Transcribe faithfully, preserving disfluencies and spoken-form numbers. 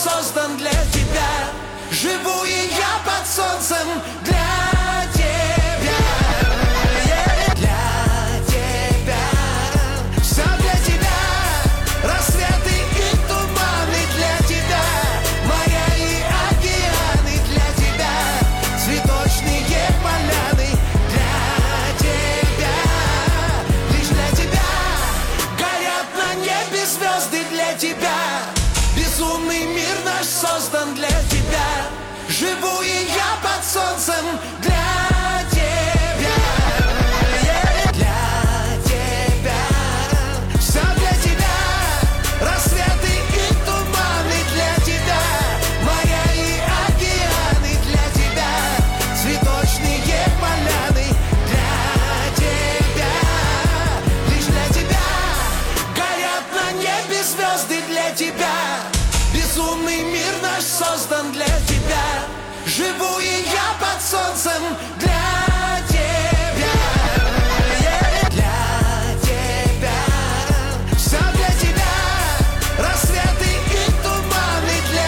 создан для тебя. Живу и я под солнцем для тебя. Для тебя. Все для тебя. Рассветы и туманы для тебя. Моря и океаны для тебя. Цветочные поляны для тебя. Лишь для тебя. Горят на небе звезды для тебя. Безумный мир наш создан для тебя. Живу и я под солнцем для тебя. Для тебя. Все для тебя. Рассветы и туманы для тебя. Моря и океаны для тебя. Цветочные поляны для тебя. Лишь для тебя. Горят на небе звезды для тебя. Безумный мир наш создан для тебя. Живу и я под солнцем для